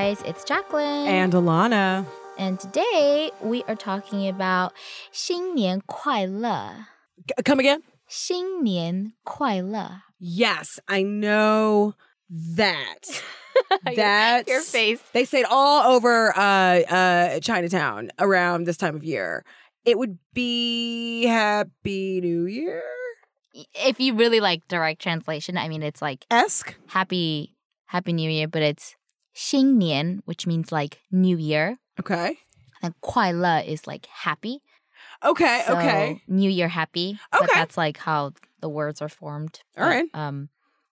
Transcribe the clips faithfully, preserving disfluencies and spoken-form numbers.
guys, it's Jacqueline. And Alana. And today we are talking about 新年快乐. C- come again? 新年快乐. Yes, I know that. That's, your, your face. They say it all over uh, uh, Chinatown around this time of year. It would be Happy New Year? If you really like direct translation, I mean, it's like Esque? Happy Happy New Year, but it's 新年, which means like New Year. Okay. And 快乐 is like happy. Okay, so okay. New Year happy. Okay. But that's like how the words are formed. All but, right. Um,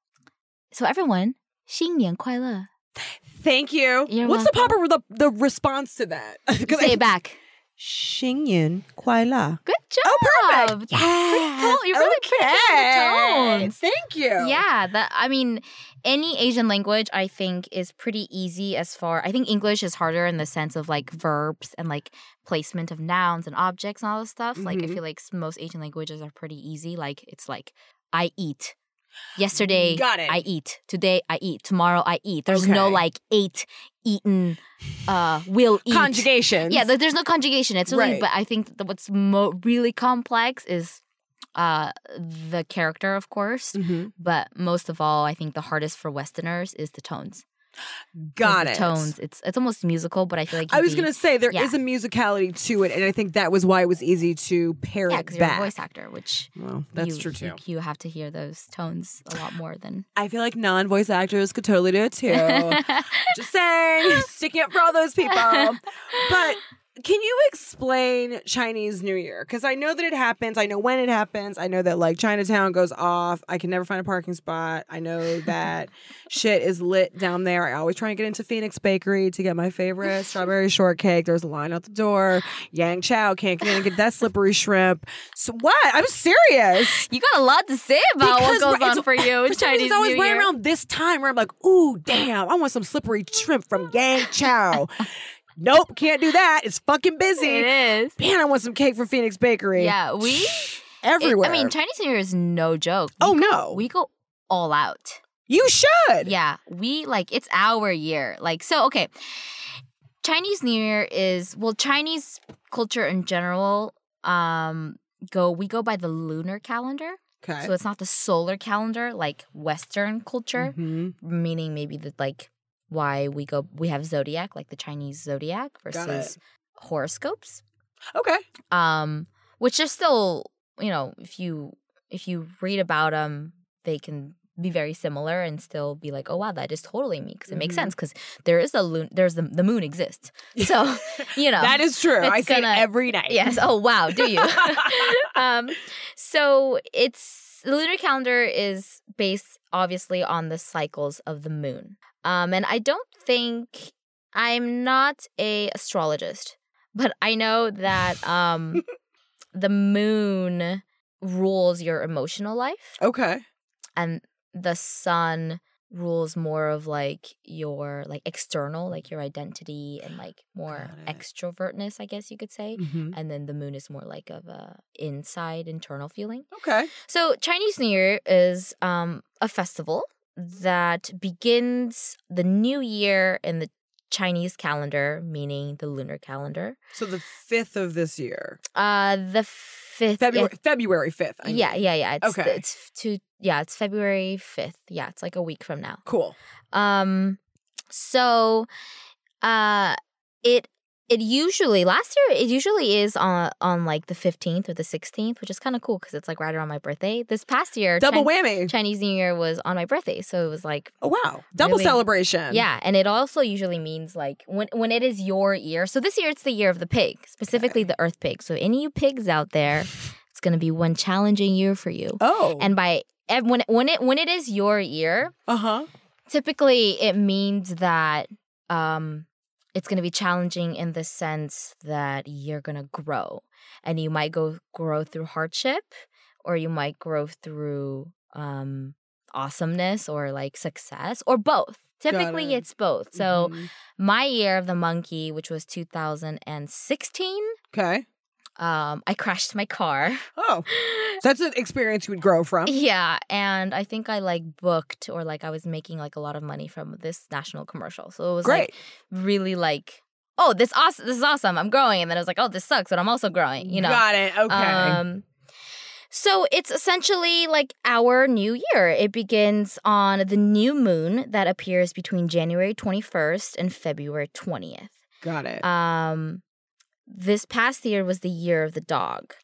so everyone, 新年快乐. Thank you. You're What's welcome. the proper the, the response to that? Say it back. 新年快乐. Good job. Oh, perfect. Yes. Tone. You're really okay. catching the tones. Thank you. Yeah, that I mean, any Asian language I think is pretty easy as far. I think English is harder in the sense of like verbs and like placement of nouns and objects and all this stuff. Mm-hmm. Like I feel like most Asian languages are pretty easy. Like it's like I eat. Yesterday, Got it. I eat. Today, I eat. Tomorrow, I eat. There's okay. no like ate, eaten, uh, will eat. Conjugations. Yeah, there's no conjugation. It's really, right. but I think that what's mo- really complex is uh, the character, of course. Mm-hmm. But most of all, I think the hardest for Westerners is the tones. Got the it. Tones. It's it's almost musical, but I feel like I was be, gonna say there yeah. is a musicality to it, and I think that was why it was easy to pair yeah, it because you're back. a voice actor, which well, that's you, true too. You, you have to hear those tones a lot more than. I feel like non-voice actors could totally do it too. Just saying, sticking up for all those people. But can you explain Chinese New Year? Because I know that it happens. I know when it happens. I know that like Chinatown goes off. I can never find a parking spot. I know that shit is lit down there. I always try and get into Phoenix Bakery to get my favorite strawberry shortcake. There's a line out the door. Yang Chow can't get in and get that slippery shrimp. So what? I'm serious. You got a lot to say about Because what goes on for you in for Chinese It's always New right Year. around this time where I'm like, ooh, damn, I want some slippery shrimp from Yang Chow. Nope, can't do that. It's fucking busy. It is. Man, I want some cake from Phoenix Bakery. Yeah, we everywhere. It, I mean, Chinese New Year is no joke. We oh go, no, we go all out. You should. Yeah, we like it's our year. Like so, okay. Chinese New Year is well, Chinese culture in general. Um, go we go by the lunar calendar. Okay. So it's not the solar calendar like Western culture, Mm-hmm. meaning maybe the like. Why we go we have zodiac like the Chinese zodiac versus horoscopes. Okay. Um which are still, you know, if you if you read about them, they can be very similar and still be like, oh wow, that is totally me because it mm-hmm. makes sense because there is a loon there's the the moon exists. So, you know. That is true. I see gonna, it every night. Yes. Oh wow, do you? um so it's the lunar calendar is based obviously on the cycles of the moon. Um, and I don't think I'm not a astrologist, but I know that um, the moon rules your emotional life. Okay. And the sun rules more of like your like external, like your identity and like more extrovertness, I guess you could say. Mm-hmm. And then the moon is more like of a inside internal feeling. Okay. So Chinese New Year is um, a festival that begins the new year in the Chinese calendar, meaning the lunar calendar. So the fifth of this year. Uh, the fifth. February yeah, February fifth. I yeah, mean. yeah, yeah. It's, Okay. It's to yeah. It's February fifth. Yeah, it's like a week from now. Cool. Um, so, uh, it. It usually last year it usually is on on like the fifteenth or the sixteenth, which is kind of cool because it's like right around my birthday. This past year, Double Chin- whammy. Chinese New Year was on my birthday, so it was like Oh wow, double really, celebration. yeah, and it also usually means like when when it is your year. So this year it's the year of the pig, specifically okay. the Earth pig. So any of you pigs out there, it's gonna be one challenging year for you. Oh, and by when when it when it is your year, uh huh. typically it means that um. it's going to be challenging in the sense that you're going to grow and you might go grow through hardship or you might grow through um, awesomeness or like success or both. Typically, it. it's both. So mm-hmm. my year of the monkey, which was two thousand sixteen, okay, Um, I crashed my car. Oh, so that's an experience you would grow from. Yeah, and I think I like booked or like I was making like a lot of money from this national commercial. So it was Great. like really like, oh, this awesome, this is awesome. I'm growing, and then I was like, oh, this sucks, but I'm also growing. You know. Got it. Okay. Um, so it's essentially like our new year. It begins on the new moon that appears between January twenty-first and February twentieth. Got it. Um, this past year was the year of the dog.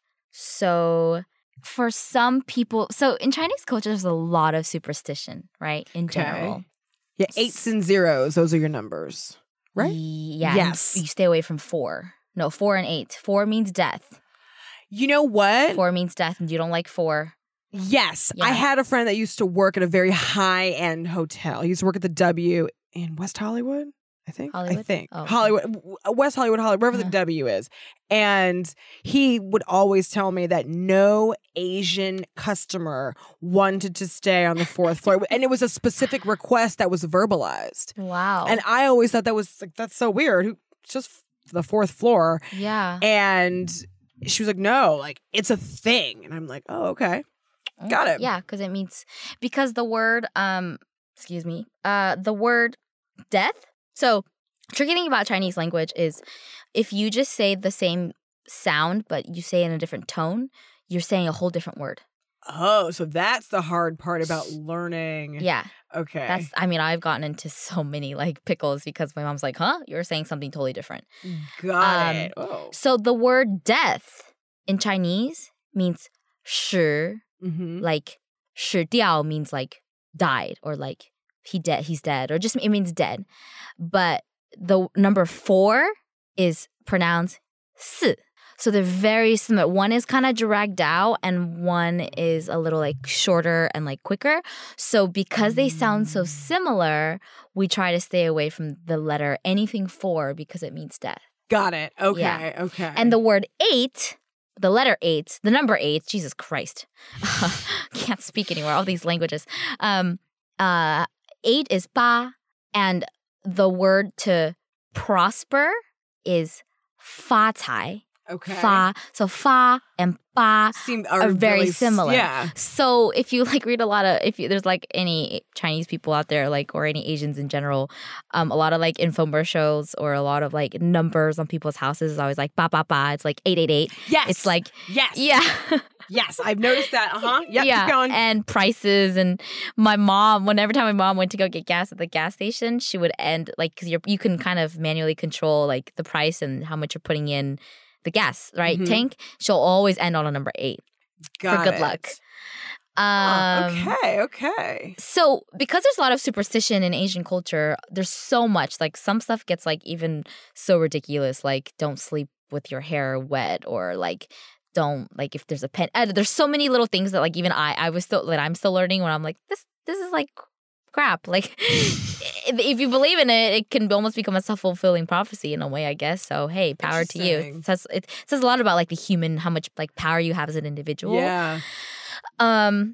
So for some people, so in Chinese culture, there's a lot of superstition, right? In Okay. general. Yeah, eights and zeros. Those are your numbers, right? Yeah. Yes. And you stay away from four. No, four and eight. Four means death. You know what? Four means death, and you don't like four. Yes. Yeah. I had a friend that used to work at a very high-end hotel. He used to work at the W in West Hollywood, I think. I Hollywood? think. Oh, okay. Hollywood, w- West Hollywood, Hollywood, wherever Uh-huh. the W is. And he would always tell me that no Asian customer wanted to stay on the fourth floor. And it was a specific request that was verbalized. Wow. And I always thought that was like, that's so weird. Who- It's just the fourth floor. yeah. And she was like, no, like it's a thing. And I'm like, oh, okay. Got it. Yeah, because it means because the word um excuse me uh the word death. So tricky thing about Chinese language is if you just say the same sound but you say it in a different tone, you're saying a whole different word. Oh, so that's the hard part about learning. Yeah, Okay. that's. I mean, I've gotten into so many like pickles because my mom's like, "Huh, you're saying something totally different." Got um, it. Oh. So the word death in Chinese means 死, Mm-hmm. like 死掉 means like died or like he dead he's dead or just it means dead, but the number four is pronounced 四. So they're very similar. One is kind of dragged out and one is a little like shorter and like quicker. So because they sound so similar, we try to stay away from the letter anything four because it means death. Got it. Okay. Yeah. Okay. And the word eight, the letter eight, the number eight, Jesus Christ. Can't speak anymore, all these languages. Um, uh, eight is ba, and the word to prosper is fa cai. okay. Fa. So fa and ba Seem, are very really s- similar. Yeah. So if you like read a lot of, if you, there's like any Chinese people out there, like, or any Asians in general, um, a lot of like infomercials or a lot of like numbers on people's houses is always like ba ba ba. It's like eight eight eight. Yes. It's like, yes. yeah. Yes. I've noticed that. Uh huh. Yep. yeah. Keep going. And prices. And my mom, whenever time my mom went to go get gas at the gas station, she would end like, cause you're, you can kind of manually control like the price and how much you're putting in the gas, right? Mhm. Tank. She'll always end on a number eight. Got for good it. luck. Oh, Um, okay. Okay. So because there's a lot of superstition in Asian culture, there's so much. Like some stuff gets like even so ridiculous, like don't sleep with your hair wet, or like don't like if there's a pen. Uh, there's so many little things that like even I I was still that I'm still learning when I'm like this this is like crap. Like if, if you believe in it, it can almost become a self-fulfilling prophecy in a way, I guess. So hey, power to you. Interesting. It says it says a lot about like the human, how much like power you have as an individual. Yeah. Um,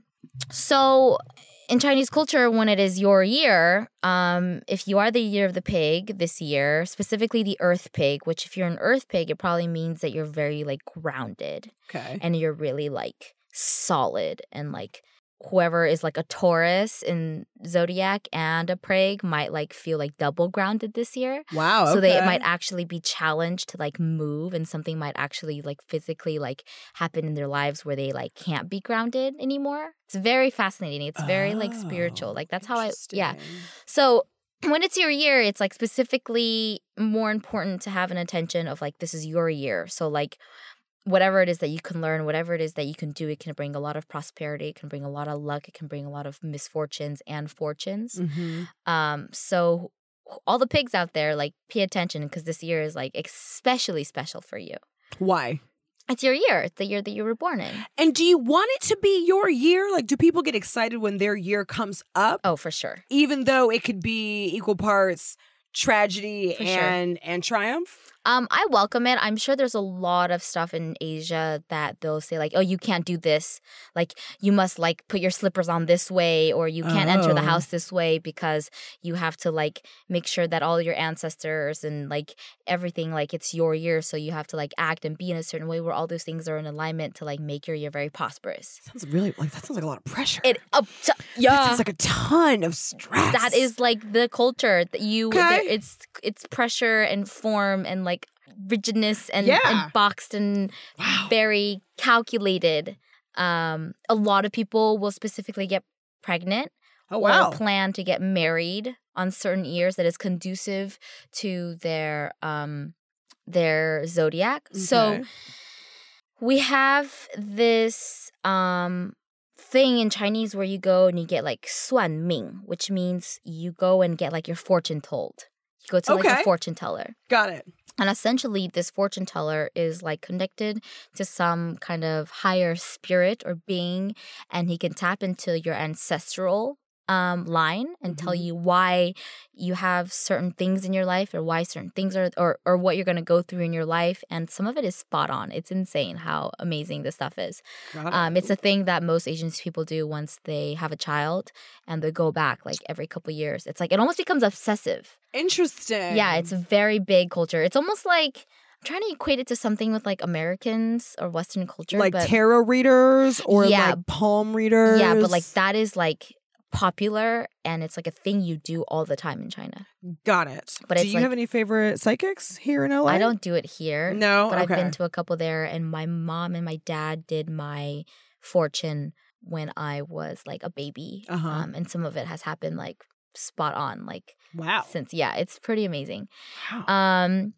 so in Chinese culture, when it is your year, um, if you are the year of the pig this year, specifically the earth pig, which if you're an earth pig, it probably means that you're very like grounded Okay. and you're really like solid, and like whoever is like a Taurus in zodiac and a pig might like feel like double grounded this year. Wow. So they okay. might actually be challenged to like move, and something might actually like physically like happen in their lives where they like can't be grounded anymore. It's very fascinating. It's very like spiritual. Oh, Like that's how I yeah. interesting. So when it's your year, it's like specifically more important to have an intention of like this is your year. So like whatever it is that you can learn, whatever it is that you can do, it can bring a lot of prosperity, it can bring a lot of luck, it can bring a lot of misfortunes and fortunes. Mhm. Um, so all the pigs out there, like pay attention because this year is like especially special for you. Why? It's your year. It's the year that you were born in. And do you want it to be your year? Like, do people get excited when their year comes up? Oh, for sure. Even though it could be equal parts tragedy For sure. and and triumph? Um, I welcome it. I'm sure there's a lot of stuff in Asia that they'll say like, oh, you can't do this. Like, you must like put your slippers on this way, or you can't enter the Oh. house this way because you have to like make sure that all your ancestors and like everything, like it's your year. So you have to like act and be in a certain way where all those things are in alignment to like make your year very prosperous. Sounds really like that sounds like a lot of pressure. It, uh, t- That yeah. sounds like a ton of stress. That is like the culture that you Okay. there, it's it's pressure and form and like rigidness and, Yeah. and boxed and wow. very calculated. Um, a lot of people will specifically get pregnant Oh or wow. plan to get married on certain years that is conducive to their um their zodiac. So Okay. we have this um thing in Chinese where you go and you get like suan ming, which means you go and get like your fortune told. You go to like Okay. a fortune teller. Got it. And essentially, this fortune teller is like connected to some kind of higher spirit or being, and he can tap into your ancestral um, line and tell Mhm. you why you have certain things in your life, or why certain things are, or or what you're going to go through in your life. And some of it is spot on. It's insane how amazing this stuff is. Got it. Um, it's a thing that most Asian people do once they have a child, and they go back like every couple years. It's like it almost becomes obsessive. Interesting. Yeah, it's a very big culture. It's almost like I'm trying to equate it to something with like Americans or Western culture. like but tarot readers or Yeah. like palm readers. yeah, but like that is like popular, and it's like a thing you do all the time in China. Got it. But do it's you like- have any favorite psychics here in L A? I don't do it here. No, But okay. I've been to a couple there, and my mom and my dad did my fortune when I was like a baby. Uh-huh. Um, and some of it has happened like spot on, like Wow. since, yeah, it's pretty amazing. Wow. Um,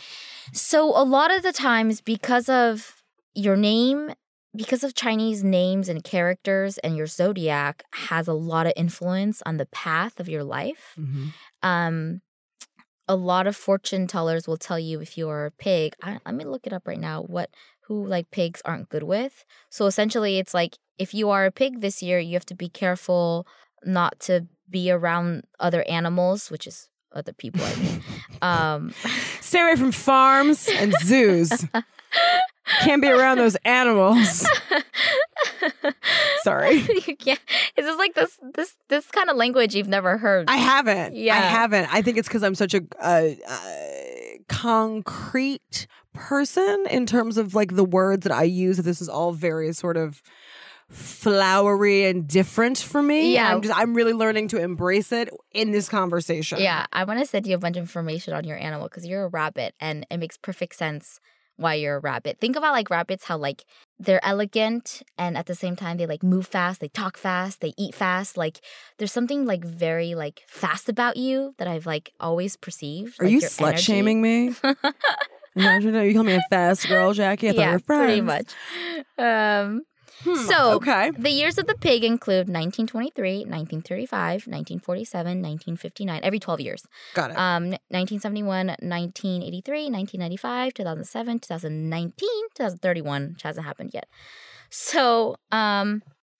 so a lot of the times, because of your name, because of Chinese names and characters, and your zodiac has a lot of influence on the path of your life. Mhm. Um, a lot of fortune tellers will tell you if you're a pig. I, let me look it up right now. What who like pigs aren't good with. So essentially, it's like if you are a pig this year, you have to be careful not to be around other animals, which is other people. I mean, um, Stay away from farms and zoos. Can't be around those animals. Sorry. you can't. It's just like this this this kind of language you've never heard. I haven't. I Yeah. haven't. I think it's because I'm such a, a, a concrete person in terms of like the words that I use. This is all very sort of flowery and different for me. Yeah. I'm just I'm really learning to embrace it in this conversation. Yeah, I want to send you a bunch of information on your animal because you're a rabbit, and it makes perfect sense why you're a rabbit. Think about like rabbits, how like they're elegant, and at the same time they like move fast, they talk fast, they eat fast. Like there's something like very like fast about you that I've like always perceived. Are like, you your slut energy. shaming me? Imagine that you call me a fast girl, Jackie. I thought we Yeah, were friends. pretty much. Um, Hmm, So, okay. the years of the pig include nineteen twenty-three, nineteen thirty-five, nineteen forty-seven, nineteen fifty-nine, every twelve years. Got it. Um, nineteen seventy-one, nineteen eighty-three, nineteen ninety-five, two thousand seven, two thousand nineteen, two thousand thirty-one, which hasn't happened yet. So, um,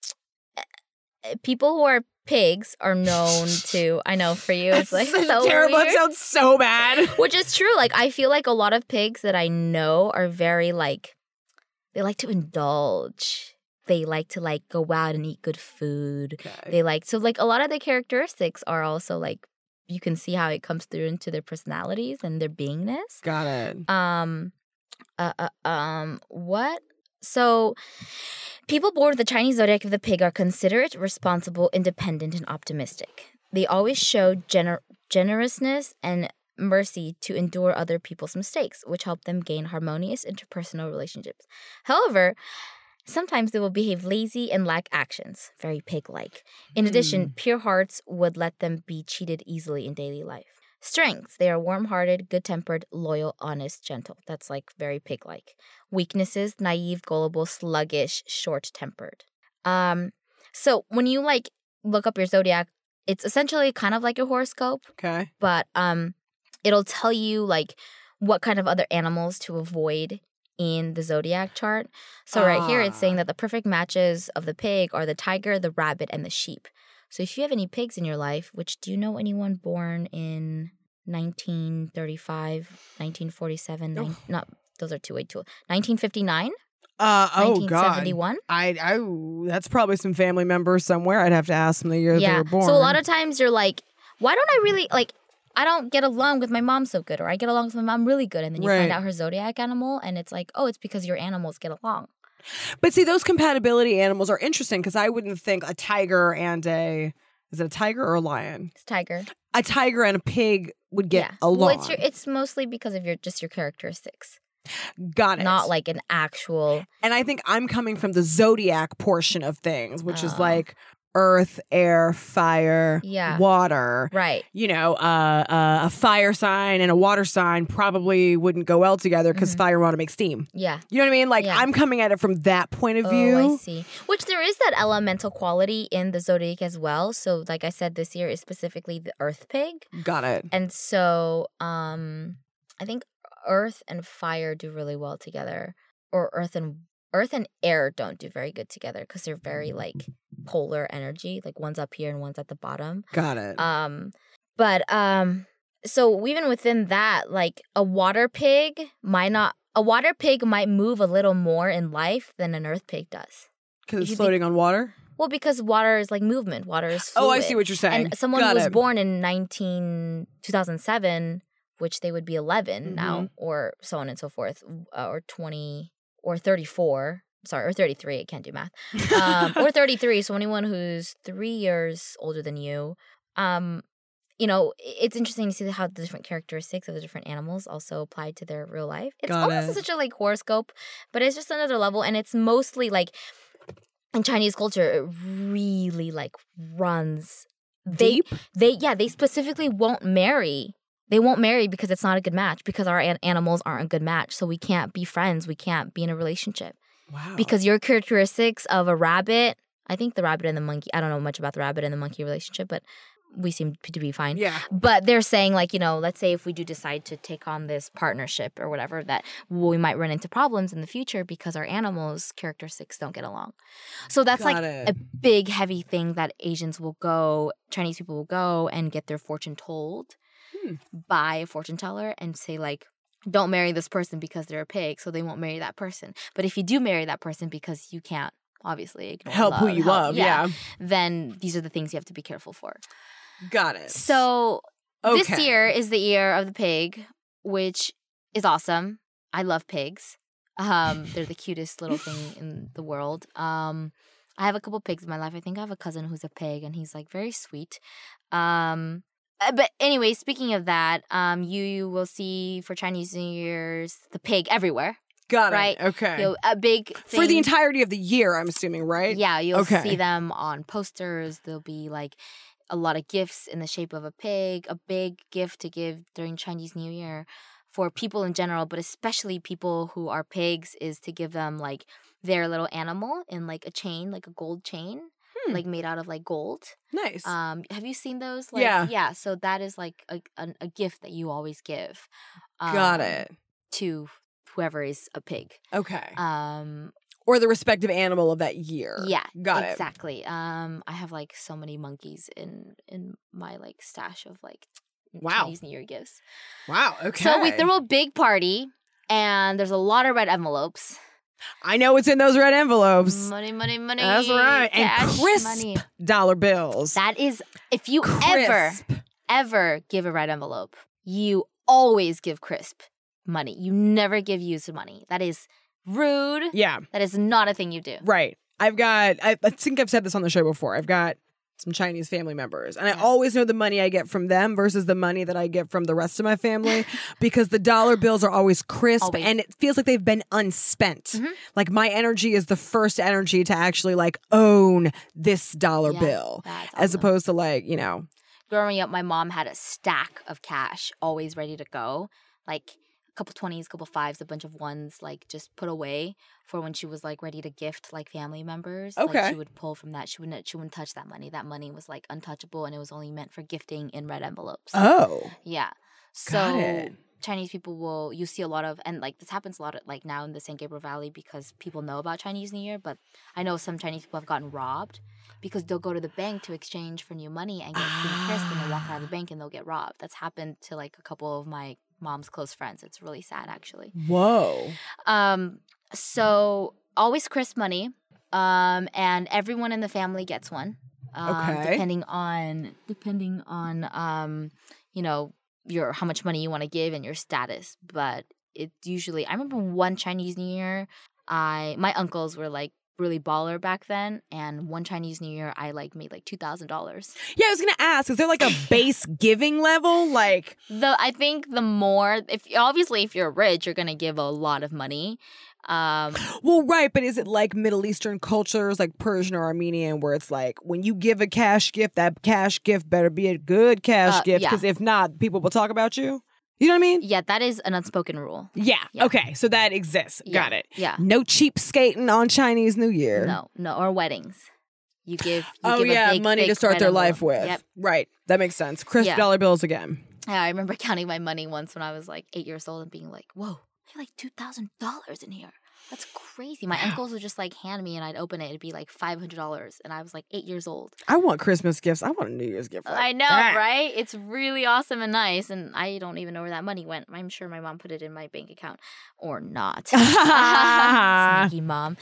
people who are pigs are known to, I know for you, it's like That's so terrible. weird. It sounds so bad. Which is true. Like, I feel like a lot of pigs that I know are very, like, they like to indulge. They like to, like, go out and eat good food. Okay. They like, so, like, a lot of the characteristics are also, like, you can see how it comes through into their personalities and their beingness. Got it. Um, uh, uh, um, what? So, people born with the Chinese zodiac of the pig are considerate, responsible, independent, and optimistic. They always show gener- generousness and mercy to endure other people's mistakes, which help them gain harmonious interpersonal relationships. However, sometimes they will behave lazy and lack actions, very pig-like. In addition, pure hearts would let them be cheated easily in daily life. Strengths: they are warm-hearted, good-tempered, loyal, honest, gentle. That's like very pig-like. Weaknesses: naive, gullible, sluggish, short-tempered. Um, so when you like look up your zodiac, it's essentially kind of like a horoscope, Okay. but um, it'll tell you like what kind of other animals to avoid in the zodiac chart. So right here, it's saying Ah. that the perfect matches of the pig are the tiger, the rabbit, and the sheep. So if you have any pigs in your life, which do you know anyone born in nineteen thirty-five, nineteen forty-seven, nine, Oh. not those are two way two. nineteen fifty-nine, Uh, oh, nineteen God. seventy-one. I, I, that's probably some family members somewhere. I'd have to ask them the year they Yeah. were born. So a lot of times you're like, why don't I really like I don't get along with my mom so good, or I get along with my mom really good, and then you Right. find out her zodiac animal, and it's like, oh, it's because your animals get along. But see, those compatibility animals are interesting because I wouldn't think a tiger and a, is it a tiger or a lion? It's tiger. A tiger and a pig would get yeah. along. Well, it's your, it's mostly because of your just your characteristics, Got it. not like an actual. And I think I'm coming from the zodiac portion of things, which is Oh. like earth, air, fire, Yeah. water. Right. You know, uh, uh, a fire sign and a water sign probably wouldn't go well together because Mhm. fire and water make steam. Yeah. You know what I mean? Like, Yeah. I'm coming at it from that point of Oh, view. I see. Which there is that elemental quality in the zodiac as well. So, like I said, this year is specifically the Earth Pig, Got it. and so um, I think Earth and Fire do really well together, or Earth and Earth and Air don't do very good together because they're very like polar energy. Like one's up here and one's at the bottom. Got it. Um, but um, so even within that, like a water pig might not. A water pig might move a little more in life than an Earth Pig does. Because it's you floating on water? Well, because water is like movement. Water is fluid. Oh, I see what you're saying. And someone Got who was it. born in nineteen, two thousand seven, which they would be eleven now, Mhm. or so on and so forth, uh, or twenty, or thirty-four. Sorry, or thirty-three. I can't do math. Um, or thirty-three. So anyone who's three years older than you, um, you know, i- it's interesting to see how the different characteristics of the different animals also apply to their real life. It's Got almost it. such a like horoscope, but it's just another level, and it's mostly like in Chinese culture, it really like runs they Deep? they yeah they specifically won't marry. They won't marry because it's not a good match, because our an- animals aren't a good match, so we can't be friends. We can't be in a relationship Wow. because your characteristics of a rabbit. I think the rabbit and the monkey. I don't know much about the rabbit and the monkey relationship, but we seem to be fine. Yeah. But they're saying, like, you know, let's say if we do decide to take on this partnership or whatever, that we might run into problems in the future because our animals' characteristics don't get along. So that's Got like it. a big, heavy thing that Asians will go, Chinese people will go and get their fortune told Hmm. by a fortune teller and say, like, don't marry this person because they're a pig, so they won't marry that person. But if you do marry that person because you can't, obviously, ignore Help who you help- love. Yeah. then these are the things you have to be careful for. Got it. So this Okay. year is the year of the pig, which is awesome. I love pigs. Um, they're the cutest little thing in the world. Um, I have a couple pigs in my life. I think I have a cousin who's a pig, and he's like very sweet. Um, uh, but anyway, speaking of that, um, you, you will see for Chinese New Year's the pig everywhere. Got right. it. Okay. You know, a big thing. For the entirety of the year, I'm assuming, right? Yeah, you'll Okay. see them on posters. There'll be like a lot of gifts in the shape of a pig, a big gift to give during Chinese New Year for people in general, but especially people who are pigs, is to give them like their little animal in like a chain, like a gold chain, Hmm. like made out of like gold. Nice. Um, have you seen those? Like, Yeah. Yeah. So that is like a, a, a gift that you always give. Got um, it. To whoever is a pig. Okay. Um, Or the respective animal of that year. Yeah, Got it. exactly. Um, I have like so many monkeys in in my like stash of like Wow. Chinese New Year gifts. Wow. Okay. So we throw a big party, and there's a lot of red envelopes. I know what's in those red envelopes. Money, money, money. That's right. And Cash crisp money. dollar bills. That is, if you ever Crisp. ever give a red envelope, you always give crisp money. You never give used money. That is rude. Yeah. That is not a thing you do. Right. I've got, I, I think I've said this on the show before. I've got some Chinese family members, and I Yeah. always know the money I get from them versus the money that I get from the rest of my family because the dollar bills are always crisp Always. and it feels like they've been unspent. Mhm. Like my energy is the first energy to actually like own this dollar Yeah, bill that's as awesome. opposed to like, you know, Growing up, my mom had a stack of cash always ready to go. Like a couple twenties, a couple fives, a bunch of ones, like just put away for when she was like ready to gift like family members. Like Okay. she would pull from that. She wouldn't she wouldn't touch that money. That money was like untouchable, and it was only meant for gifting in red envelopes. oh, Yeah. So Chinese people will, you see a lot of, and like this happens a lot of, like now in the San Gabriel Valley because people know about Chinese New Year, but I know some Chinese people have gotten robbed because they'll go to the bank to exchange for new money and get cream crisp and they'll walk out of the bank and they'll get robbed. That's happened to like a couple of my mom's close friends. It's really sad actually. Whoa. Um, so always crisp money, um, and everyone in the family gets one. Um, Okay. Depending on, depending on, um, you know, your how much money you want to give and your status. But it usually, I remember one Chinese New Year, I my uncles were like really baller back then, and one Chinese New Year I like made like two thousand dollars. Yeah, I was gonna ask, is there like a base giving level? Like The I think the more, if obviously if you're rich, you're gonna give a lot of money. Um, well, right, but is it like Middle Eastern cultures, like Persian or Armenian, where it's like when you give a cash gift, that cash gift better be a good cash Uh, gift, yeah. because if not, people will talk about you. You know what I mean? yeah, that is an unspoken rule. Yeah. Yeah. Okay. So that exists. Yeah. Got it. Yeah. No cheap skating on Chinese New Year. No, no, or weddings. You give. You Oh give a yeah, big, money big to start red their envelope. life with. Yep. Right. That makes sense. Crisp Yeah. dollar bills again. Yeah, I remember counting my money once when I was like eight years old and being like, "Whoa, I have like two thousand dollars in here. That's crazy." My uncles would just like hand me, and I'd open it. It'd be like five hundred dollars, and I was like eight years old. I want Christmas gifts. I want a New Year's gift. Like I know, that. right? It's really awesome and nice, and I don't even know where that money went. I'm sure my mom put it in my bank account, or not. Sneaky mom.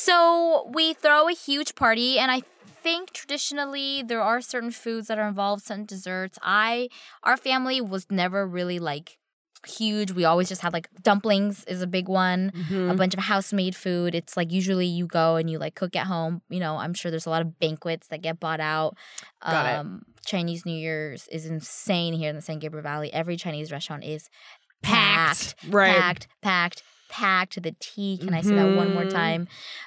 So we throw a huge party, and I think traditionally there are certain foods that are involved, certain desserts. I, our family was never really like huge. We always just had like dumplings is a big one, Mhm. a bunch of house-made food. It's like usually you go and you like cook at home. You know, I'm sure there's a lot of banquets that get bought out. Got it. Um, Chinese New Year's is insane here in the San Gabriel Valley. Every Chinese restaurant is packed, Right. packed, packed, packed to the T. Can I say that one more Mhm. time?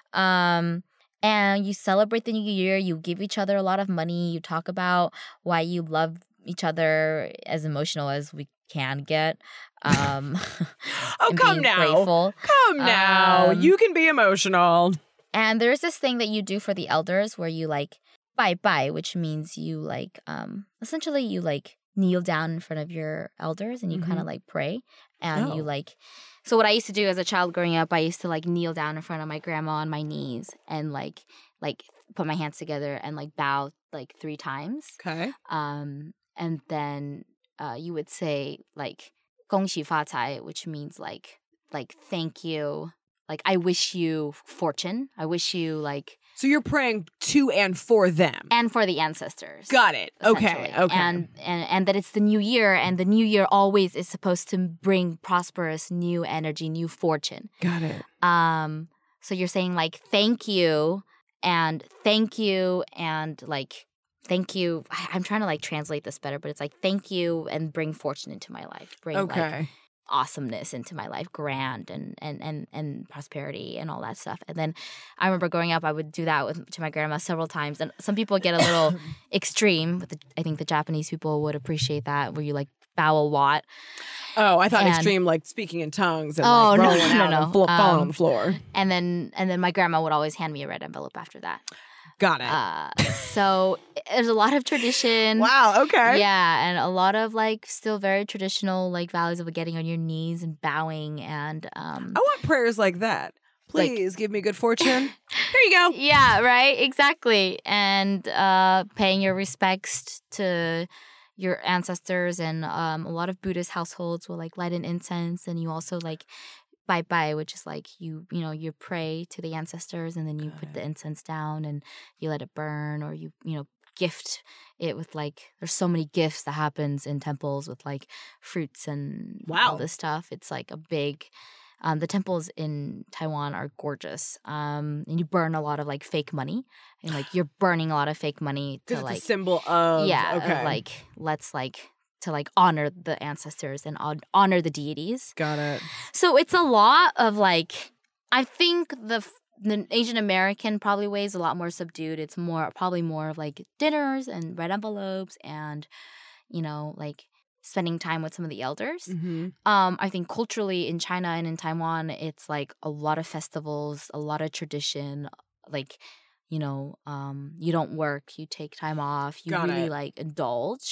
Um, and you celebrate the new year. You give each other a lot of money. You talk about why you love each other, as emotional as we can get. Um, Oh, and come being now. grateful. Come now. Um, You can be emotional. And there's this thing that you do for the elders where you like bye bye, which means you like um essentially you like kneel down in front of your elders and you kind Mhm. of like pray and you Oh. like. So what I used to do as a child growing up, I used to like kneel down in front of my grandma on my knees and like like put my hands together and like bow like three times. Okay. Um, and then uh, you would say like "恭喜发财," which means like like thank you, like I wish you fortune, I wish you like, So you're praying to and for them. and for the ancestors. Got it. Okay. essentially. Okay. And, and and that it's the new year, and the new year always is supposed to bring prosperous new energy, new fortune. Got it. Um, so you're saying like thank you and thank you and like thank you. I, I'm trying to like translate this better, but it's like thank you and bring fortune into my life. Bring like Okay. awesomeness into my life, grand and and and and prosperity and all that stuff. And then I remember growing up, I would do that with to my grandma several times. And some people get a little extreme. But the, I think the Japanese people would appreciate that, where you like bow a lot. Oh, I thought And- extreme like speaking in tongues and Oh, like no, rolling no, out no. and flo- falling Um, on the floor. And then and then my grandma would always hand me a red envelope after that. Got it. Uh, so there's a lot of tradition. Wow. Okay. Yeah, and a lot of like still very traditional like values of getting on your knees and bowing and um I want prayers like that. Like- Please give me good fortune. Here you go. yeah, right, exactly. And uh paying your respects to your ancestors, and um a lot of Buddhist households will like light an incense, and you also like bye bye, which is like you you know you pray to the ancestors and then you Got put it. the incense down and you let it burn, or you you know gift it with like, there's so many gifts that happens in temples with like fruits and Wow. all this stuff. It's like a big um the temples in Taiwan are gorgeous, um and you burn a lot of like fake money, and like you're burning a lot of fake money to Because it's like a symbol of yeah of, Okay. like let's like to like honor the ancestors and hon- honor the deities. Got it. So it's a lot of like, I think the f- the Asian American probably way is a lot more subdued. It's more probably more of like dinners and red envelopes and, you know, like spending time with some of the elders. Mm-hmm. Um, I think culturally in China and in Taiwan, it's like a lot of festivals, a lot of tradition, like, you know, um, you don't work, you take time off, you Got really it. like indulge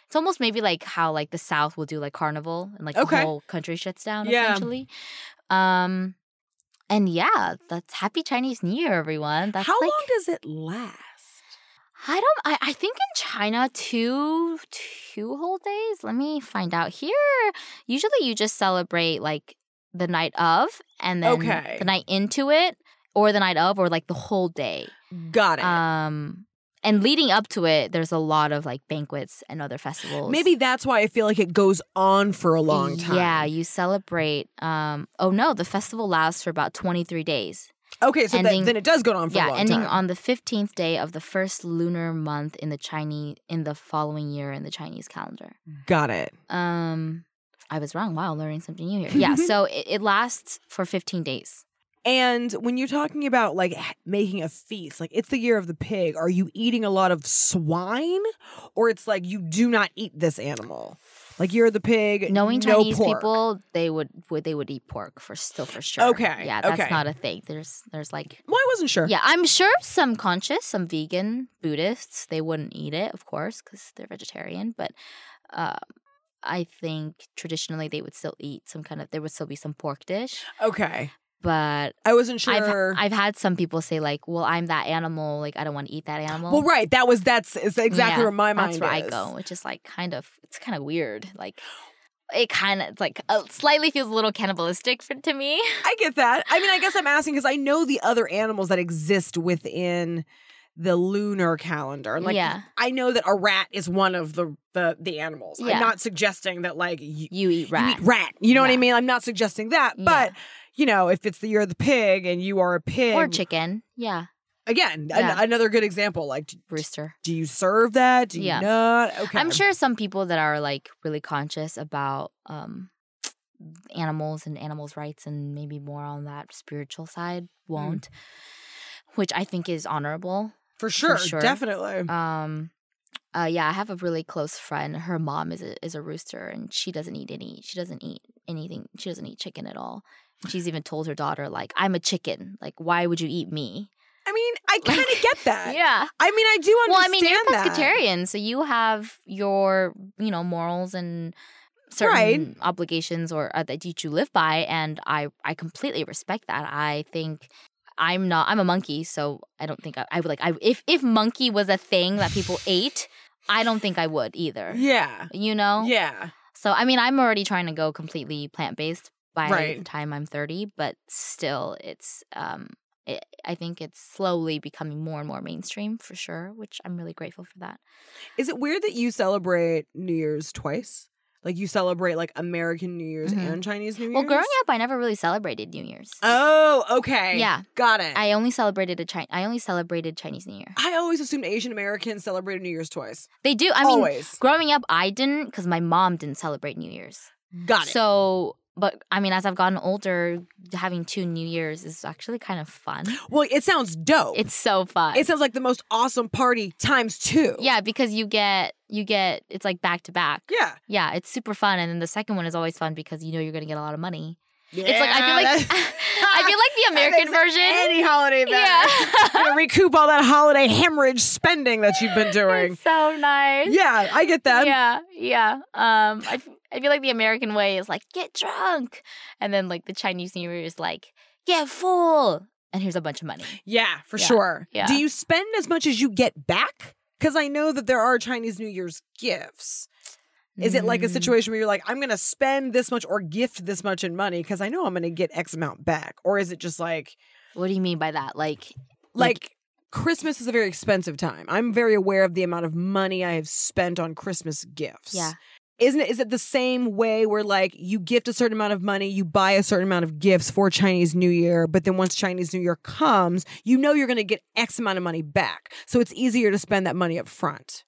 It's almost maybe like how like the South will do like carnival and like Okay. the whole country shuts down Yeah. essentially. Um, and yeah, that's Happy Chinese New Year, everyone. That's How like, long does it last? I don't. I, I think in China two two whole days. Let me find out here. Usually, you just celebrate like the night of, and then Okay. the night into it, or the night of, or like the whole day. Got it. Um, and leading up to it, there's a lot of like banquets and other festivals. Maybe that's why I feel like it goes on for a long time. Yeah, you celebrate. Um, oh no, the festival lasts for about twenty-three days. Okay, so ending- that, then it does go on for Yeah, a long ending time. on the fifteenth day of the first lunar month in the Chinese in the following year in the Chinese calendar. Got it. Um, I was wrong. Wow, learning something new here. Yeah, so it, it lasts for fifteen days. And when you're talking about like h- making a feast, like it's the year of the pig, are you eating a lot of swine, or it's like you do not eat this animal? Like you're the pig. Knowing no Chinese pork. people, they would, would they would eat pork for still for sure. Okay, yeah, that's okay. not a thing. There's there's like Well, I wasn't sure. yeah, I'm sure some conscious, some vegan Buddhists, they wouldn't eat it, of course, because they're vegetarian. But um, I think traditionally they would still eat some kind of. There would still be some pork dish, Okay. but I wasn't sure. I've I've had some people say like, "Well, I'm that animal. Like, I don't want to eat that animal." well, right. That was that's is exactly Yeah, where my mind That's where is. I go, which is like kind of it's kind of weird. Like, it kind of it's like uh, slightly feels a little cannibalistic for, to me. I get that. I mean, I guess I'm asking because I know the other animals that exist within the lunar calendar. Like, Yeah. I know that a rat is one of the the, the animals. Yeah. I'm not suggesting that like you, You eat rat. you eat rat. You know what I Yeah. mean? I'm not suggesting that. Yeah. But you know, if it's the year of the pig and you are a pig, Or chicken. Yeah. again, an- Yeah. another good example. Like, d- Rooster. do you serve that? Do you Yeah. not? Okay, I'm sure some people that are like really conscious about um animals and animals' rights and maybe more on that spiritual side won't, which I think is honorable. for sure, sure. definitely. Um uh yeah, I have a really close friend. Her mom is a is a rooster and she doesn't eat any she doesn't eat anything. She doesn't eat chicken at all. And she's even told her daughter like, "I'm a chicken. Like, why would you eat me?" I mean, I kind of Like- get that. Yeah. I mean, I do understand Well, I mean, you're that. pescatarian, so you have your, you know, morals and certain Right. obligations or uh, that you live by, and I, I completely respect that. I think I'm not. I'm a monkey, so I don't think I, I would like. I if if monkey was a thing that people ate, I don't think I would either. Yeah. You know. Yeah. So I mean, I'm already trying to go completely plant based by Right. the time I'm thirty, but still, it's um. It, I think it's slowly becoming more and more mainstream for sure, which I'm really grateful for that. Is it weird that you celebrate New Year's twice? Like you celebrate like American New Year's Mhm. and Chinese New Year's? Well, growing up, I never really celebrated New Year's. Oh, okay. Yeah. Got it. I, I only celebrated a Chi- I only celebrated Chinese New Year. always assumed Asian Americans celebrated New Year's twice. They do. I mean, always. growing up, I didn't because my mom didn't celebrate New Year's. Got it. So, but I mean, as I've gotten older, having two New Year's is actually kind of fun. well, it sounds dope. It's so fun. it sounds like the most awesome party times two. yeah, because you get you get it's like back to back. Yeah. Yeah, it's super fun, and then the second one is always fun because you know you're gonna get a lot of money. Yeah, It's like I feel like I feel like the American That makes version. Any holiday that Yeah. gonna recoup all that holiday hemorrhage spending that you've been doing. It's so nice. Yeah, I get that. Yeah, yeah. Um, I, f- I feel like the American way is like get drunk, and then like the Chinese New Year is like get full, and here's a bunch of money. Yeah, for Yeah, sure. yeah. Do you spend as much as you get back? Because I know that there are Chinese New Year's gifts. Is it like a Mm. situation where you're like, I'm going to spend this much or gift this much in money because I know I'm going to get X amount back? Or is it just like, What do you mean by that? Like, like, Christmas is a very expensive time. I'm very aware of the amount of money I have spent on Christmas gifts. yeah, Isn't it, is it the same way where like you gift a certain amount of money, you buy a certain amount of gifts for Chinese New Year, but then once Chinese New Year comes, you know you're going to get X amount of money back. So it's easier to spend that money up front.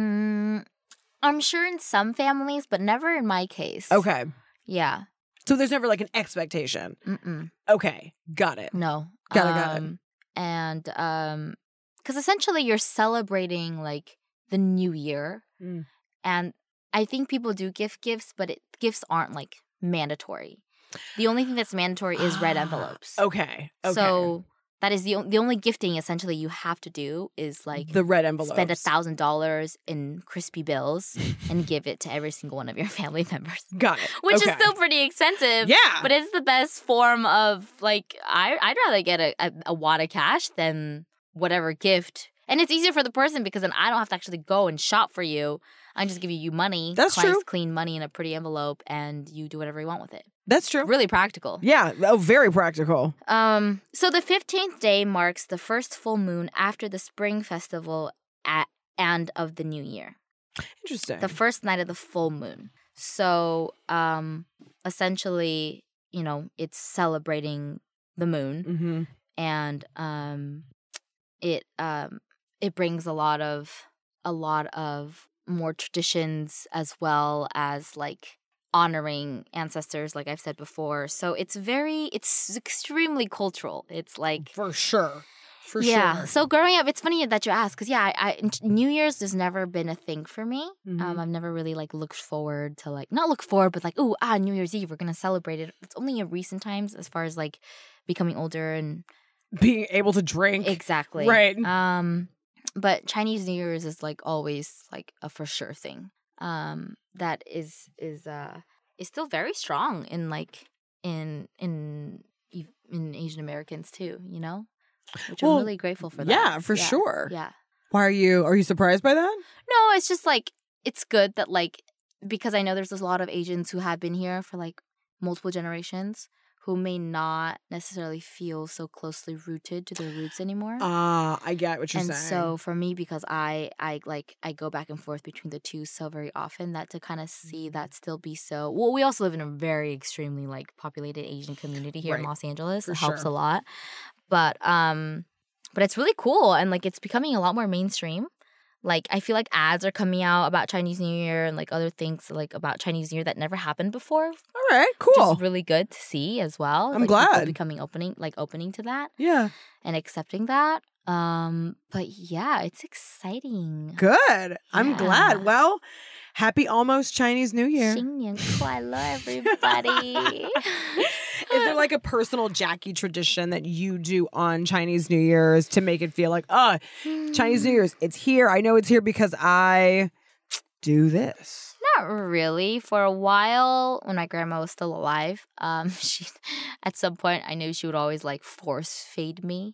mm, I'm sure in some families, but never in my case. Okay. Yeah. So there's never like an expectation. Mm-mm. Okay. Got it. No. Got it, got it. um, And um, because essentially you're celebrating like the new year, Mm. and I think people do gift gifts, but it, gifts aren't like mandatory. The only thing that's mandatory is red envelopes. Okay. Okay. So that is the o- the only gifting essentially you have to do is like The red envelopes. spend a thousand dollars in crispy bills and give it to every single one of your family members. Got it. Which Okay. is still pretty expensive. Yeah. But it's the best form of like I I'd rather get a, a, a wad of cash than whatever gift. And it's easier for the person because then I don't have to actually go and shop for you. I just give you money. That's nice, true. clean money in a pretty envelope and you do whatever you want with it. That's true. Really practical. Yeah. Oh, very practical. Um, so the fifteenth day marks the first full moon after the Spring Festival at, and of the New Year. Interesting. The first night of the full moon. So, um, essentially, you know, it's celebrating the moon, mm-hmm. and um, it um, it brings a lot of a lot of more traditions as well as like honoring ancestors, like I've said before. So it's very, it's extremely cultural. It's like For sure. For yeah. sure. So growing up, it's funny that you ask because yeah, I, I New Year's has never been a thing for me. Mhm. Um, I've never really like looked forward to like not look forward, but like oh ah New Year's Eve, we're gonna celebrate it. It's only in recent times as far as like becoming older and Being able to drink. exactly Right. Um, but Chinese New Year's is like always like a for sure thing. Um, that is is uh is still very strong in like in in in Asian Americans too. You know. Which Well, I'm really grateful for that. yeah, for sure. Yeah. Why are you, are you surprised by that? No, it's just like, it's good that like, because I know there's a lot of Asians who have been here for like multiple generations who may not necessarily feel so closely rooted to their roots anymore. Ah, I get what you're and saying. so for me, because I, I like, I go back and forth between the two so very often that to kind of see that still be so, well, we also live in a very extremely like populated Asian community here in Right. Los Angeles. For It helps sure. a lot. But, um, but it's really cool and like it's becoming a lot more mainstream. Like I feel like ads are coming out about Chinese New Year and like other things like about Chinese New Year that never happened before. All right, Which cool. is really good to see as well. I'm like, people glad. becoming opening like opening to that Yeah, and accepting that. Um, but yeah, it's exciting. good. I'm Yeah. glad. Well, happy almost Chinese New Year. 新年快乐, everybody. Is there like a personal Jackie tradition that you do on Chinese New Year's to make it feel like, oh, Chinese New Year's, it's here. I know it's here because I do this. Not really. For a while, when my grandma was still alive, um, she at some point I knew she would always like force feed me.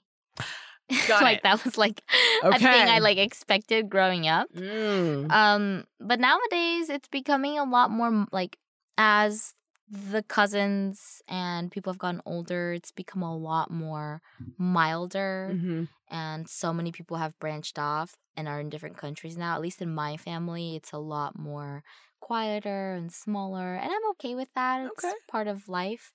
Got like it. that was like a thing Okay. I like expected growing up. Mm. Um, but nowadays it's becoming a lot more like as the cousins and people have gotten older, it's become a lot more milder. Mhm. And so many people have branched off and are in different countries now. At least in my family, it's a lot more quieter and smaller, and I'm okay with that. It's Okay. part of life.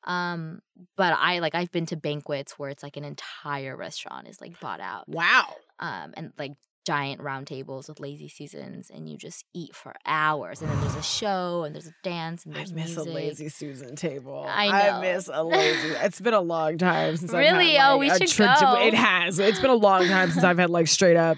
Um, but I like I've been to banquets where it's like an entire restaurant is like bought out. Wow. Um, and like giant round tables with lazy Susans, and you just eat for hours. And then there's a show, and there's a dance, and I there's miss music. a lazy Susan table. I I know. miss a lazy. It's been a long time since I've Really? had, like, Oh, we a should tradi- go. It has. It's been a long time since I've had like straight up,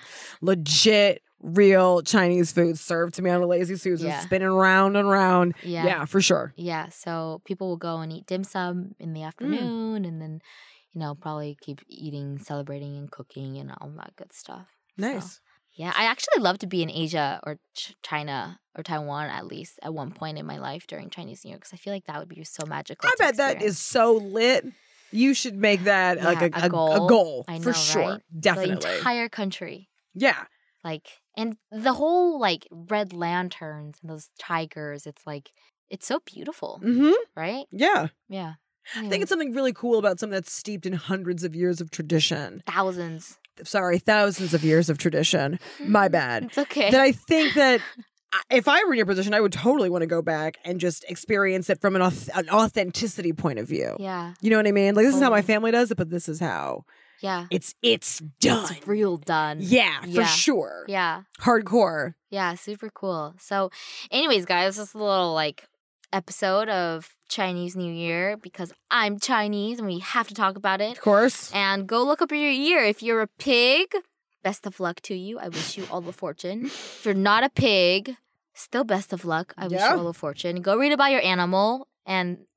legit, real Chinese food served to me on a lazy Susan, Yeah. spinning round and round. Yeah. Yeah, for sure. Yeah, so people will go and eat dim sum in the afternoon and then, you know, probably keep eating, celebrating, and cooking and all that good stuff. Nice. So, yeah, I actually love to be in Asia or Ch- China or Taiwan at least at one point in my life during Chinese New Year because I feel like that would be so magical. I to bet that experience. is so lit. You should make that like Yeah, a, a goal. a goal I for know, sure. right? Definitely. The entire country. Yeah. Like, and the whole like red lanterns and those tigers, it's like, it's so beautiful, Mm-hmm. right? Yeah. Yeah. I think it's something really cool about something that's steeped in hundreds of years of tradition. thousands. Sorry, thousands of years of tradition. My bad. It's okay. That I think that I- if I were in your position, I would totally want to go back and just experience it from an, auth- an authenticity point of view. yeah. You know what I mean? Like, this is how my Totally. family does it, but this is how Yeah. it's it's done. It's real done. Yeah, for Yeah. sure. Yeah. Hardcore. Yeah. Super cool. So, anyways, guys, this is a little like episode of Chinese New Year because I'm Chinese and we have to talk about it. Of course. And go look up your year. If you're a pig, best of luck to you. I wish you all the fortune. If you're not a pig, still best of luck. I wish Yeah. you all the fortune. Go read about your animal and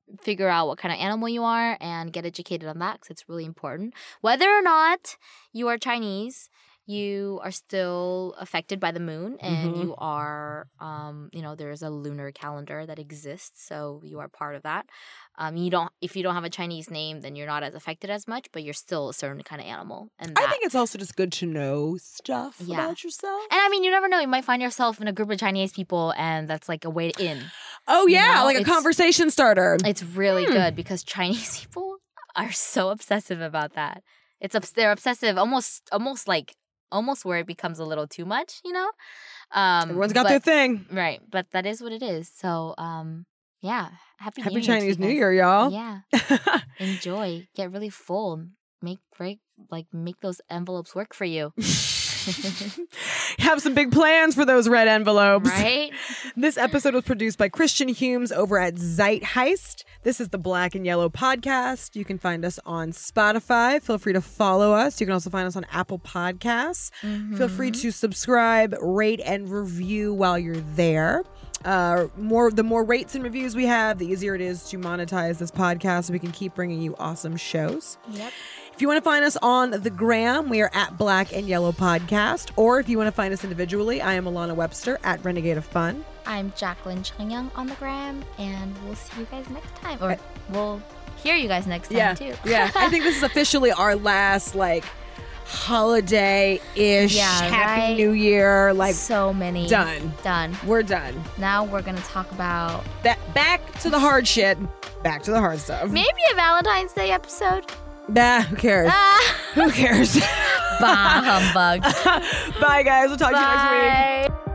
figure out what kind of animal you are and get educated on that because it's really important. Whether or not you are Chinese, you are still affected by the moon, and Mhm. you are, um, you know, there's a lunar calendar that exists, so you are part of that. Um, you don't, if you don't have a Chinese name, then you're not as affected as much, but you're still a certain kind of animal. And I that- think it's also just good to know stuff Yeah. about yourself. and I mean, you never know. You might find yourself in a group of Chinese people, and that's like a way in. Oh, You yeah, know, like a it's- conversation starter. It's really Hmm. good because Chinese people are so obsessive about that. It's obs- they're obsessive, almost, almost like, almost where it becomes a little too much, you know. Um, Everyone's got but- their thing. right, but that is what it is. So, um, yeah, happy, Happy New Year to Chinese you New guys. Year, y'all. Yeah, enjoy, get really full, make break, like make those envelopes work for you, Have some big plans for those red envelopes. right? This episode was produced by Christian Humes over at Zeitgeist. This is the Black and Yellow podcast. You can find us on Spotify. Feel free to follow us. You can also find us on Apple Podcasts. Feel free to subscribe, rate, and review while you're there. Uh, more the more rates and reviews we have, the easier it is to monetize this podcast so we can keep bringing you awesome shows. Yep. If you want to find us on the gram, we are at Black and Yellow Podcast. Or if you want to find us individually, I am Alana Webster at Renegade of Fun. I'm Jacqueline Changyang on the gram, and we'll see you guys next time, or we'll hear you guys next time Yeah, too. yeah. I think this is officially our last like holiday-ish, Yeah, Happy right? New Year. Like so many done. done. We're done. Now we're gonna talk about Ba- back to the hard shit. Back to the hard stuff. maybe a Valentine's Day episode. Bah, who cares? Ah. Who cares? Bah humbug. Bye, guys. We'll talk to you next week. Bye.